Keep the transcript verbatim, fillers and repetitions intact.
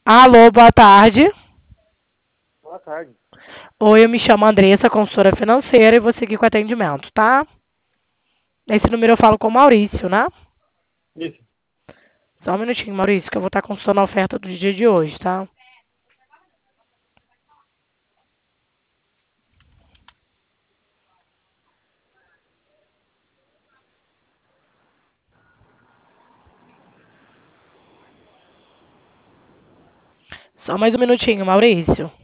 Alô, boa tarde. Boa tarde. Oi, eu me chamo Andressa, consultora financeira, e vou seguir com o atendimento, tá? Nesse número eu falo com o Maurício, né? Isso. Só um minutinho, Maurício, que eu vou estar consultando a oferta do dia de hoje, tá? Só mais um minutinho, Maurício.